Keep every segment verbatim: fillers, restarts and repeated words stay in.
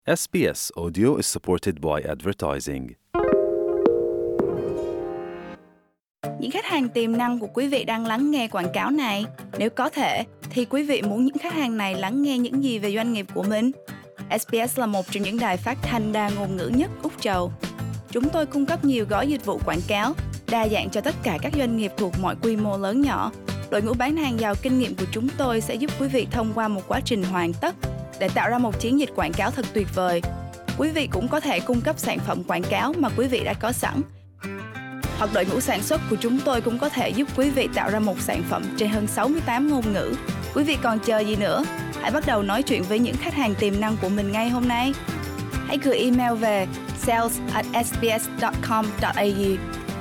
S B S Audio is supported by advertising. Những khách hàng tiềm năng của quý vị đang lắng nghe quảng cáo này. Nếu có thể, thì quý vị muốn những khách hàng này lắng nghe những gì về doanh nghiệp của mình? S B S là một trong những đài phát thanh đa ngôn ngữ nhất Úc Châu. Chúng tôi cung cấp nhiều gói dịch vụ quảng cáo, đa dạng cho tất cả các doanh nghiệp thuộc mọi quy mô lớn nhỏ. Đội ngũ bán hàng giàu kinh nghiệm của chúng tôi sẽ giúp quý vị thông qua một quá trình hoàn tất để tạo ra một chiến dịch quảng cáo thật tuyệt vời. Quý vị cũng có thể cung cấp sản phẩm quảng cáo mà quý vị đã có sẵn. Hoặc đội ngũ sản xuất của chúng tôi cũng có thể giúp quý vị tạo ra một sản phẩm trên hơn sáu mươi tám ngôn ngữ. Quý vị còn chờ gì nữa? Hãy bắt đầu nói chuyện với những khách hàng tiềm năng của mình ngay hôm nay. Hãy gửi email về sales at s b s dot com dot a u.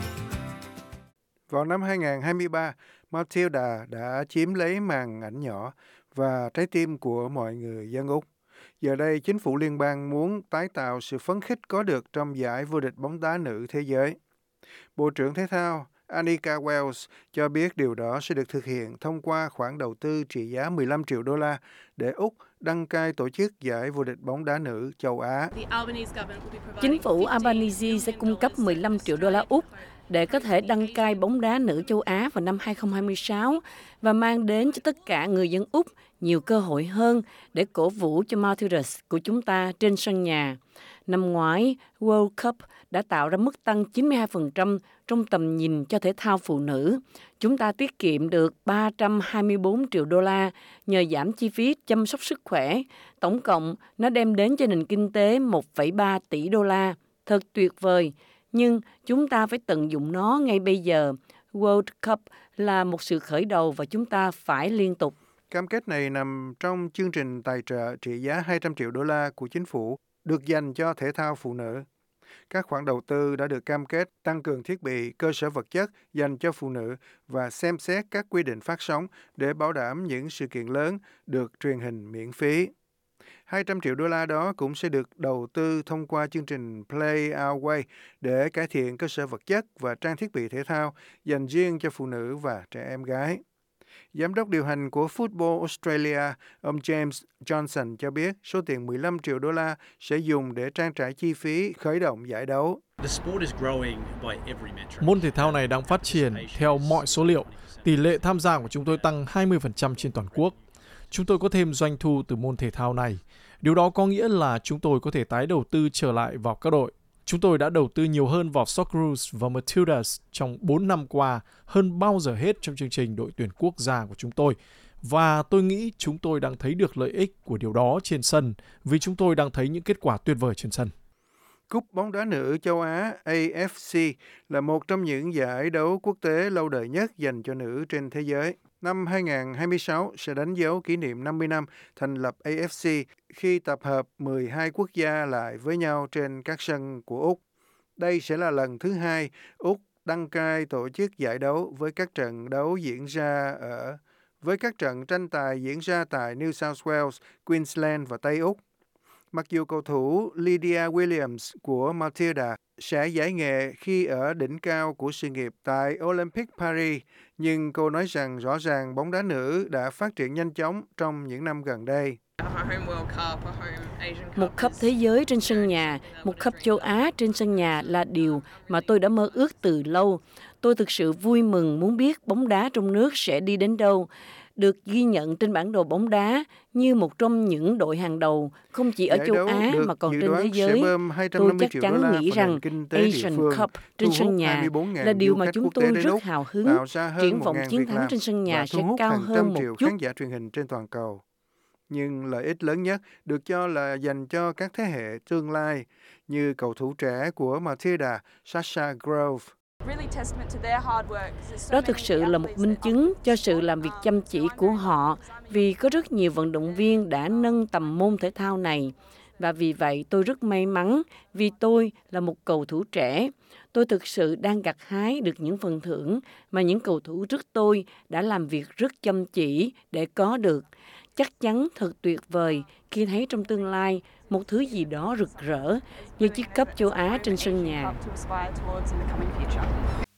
Vào năm hai không hai ba, Matilda đã chiếm lấy màn ảnh nhỏ và trái tim của mọi người dân Úc. Giờ đây, chính phủ liên bang muốn tái tạo sự phấn khích có được trong giải vô địch bóng đá nữ thế giới. Bộ trưởng Thể thao Anika Wells cho biết điều đó sẽ được thực hiện thông qua khoản đầu tư trị giá mười lăm triệu đô la để Úc đăng cai tổ chức giải vô địch bóng đá nữ châu Á. Chính phủ Albanese sẽ cung cấp mười lăm triệu đô la Úc để có thể đăng cai bóng đá nữ châu Á vào năm hai không hai sáu và mang đến cho tất cả người dân Úc nhiều cơ hội hơn để cổ vũ cho Matildas của chúng ta trên sân nhà. Năm ngoái, World Cup đã tạo ra mức tăng chín mươi hai phần trăm trong tầm nhìn cho thể thao phụ nữ. Chúng ta tiết kiệm được ba trăm hai mươi bốn triệu đô la nhờ giảm chi phí chăm sóc sức khỏe. Tổng cộng, nó đem đến cho nền kinh tế một phẩy ba tỷ đô la. Thật tuyệt vời, nhưng chúng ta phải tận dụng nó ngay bây giờ. World Cup là một sự khởi đầu và chúng ta phải liên tục. Cam kết này nằm trong chương trình tài trợ trị giá hai trăm triệu đô la của chính phủ được dành cho thể thao phụ nữ. Các khoản đầu tư đã được cam kết tăng cường thiết bị, cơ sở vật chất dành cho phụ nữ và xem xét các quy định phát sóng để bảo đảm những sự kiện lớn được truyền hình miễn phí. hai trăm triệu đô la đó cũng sẽ được đầu tư thông qua chương trình Play Our Way để cải thiện cơ sở vật chất và trang thiết bị thể thao dành riêng cho phụ nữ và trẻ em gái. Giám đốc điều hành của Football Australia, ông James Johnson cho biết số tiền mười lăm triệu đô la sẽ dùng để trang trải chi phí khởi động giải đấu. Môn thể thao này đang phát triển theo mọi số liệu. Tỷ lệ tham gia của chúng tôi tăng hai mươi phần trăm trên toàn quốc. Chúng tôi có thêm doanh thu từ môn thể thao này. Điều đó có nghĩa là chúng tôi có thể tái đầu tư trở lại vào các đội. Chúng tôi đã đầu tư nhiều hơn vào Socceroos và Matildas trong bốn năm qua, hơn bao giờ hết trong chương trình đội tuyển quốc gia của chúng tôi. Và tôi nghĩ chúng tôi đang thấy được lợi ích của điều đó trên sân, vì chúng tôi đang thấy những kết quả tuyệt vời trên sân. Cúp bóng đá nữ châu Á A F C là một trong những giải đấu quốc tế lâu đời nhất dành cho nữ trên thế giới. Năm hai không hai sáu sẽ đánh dấu kỷ niệm năm mươi năm thành lập A F C khi tập hợp mười hai quốc gia lại với nhau trên các sân của Úc. Đây sẽ là lần thứ hai Úc đăng cai tổ chức giải đấu với các trận đấu diễn ra ở với các trận tranh tài diễn ra tại New South Wales, Queensland và Tây Úc. Mặc dù cầu thủ Lydia Williams của Matilda sẽ giải nghệ khi ở đỉnh cao của sự nghiệp tại Olympic Paris, nhưng cô nói rằng rõ ràng bóng đá nữ đã phát triển nhanh chóng trong những năm gần đây. Một cúp thế giới trên sân nhà, một cúp châu Á trên sân nhà là điều mà tôi đã mơ ước từ lâu. Tôi thực sự vui mừng muốn biết bóng đá trong nước sẽ đi đến đâu. Được ghi nhận trên bản đồ bóng đá như một trong những đội hàng đầu, không chỉ ở Giải châu Á mà còn trên thế giới. Tôi chắc chắn nghĩ rằng Asian Cup trên sân nhà là điều mà chúng tôi rất hào hứng. Triển vọng chiến thắng trên sân nhà sẽ cao hơn một chút. Khán giả truyền hình trên toàn cầu. Nhưng lợi ích lớn nhất được cho là dành cho các thế hệ tương lai, như cầu thủ trẻ của Matilda, Sasha Grove. Đó thực sự là một minh chứng cho sự làm việc chăm chỉ của họ, vì có rất nhiều vận động viên đã nâng tầm môn thể thao này. Và vì vậy tôi rất may mắn vì tôi là một cầu thủ trẻ. Tôi thực sự đang gặt hái được những phần thưởng mà những cầu thủ trước tôi đã làm việc rất chăm chỉ để có được. Chắc chắn thật tuyệt vời khi thấy trong tương lai một thứ gì đó rực rỡ như chiếc cúp châu Á trên sân nhà.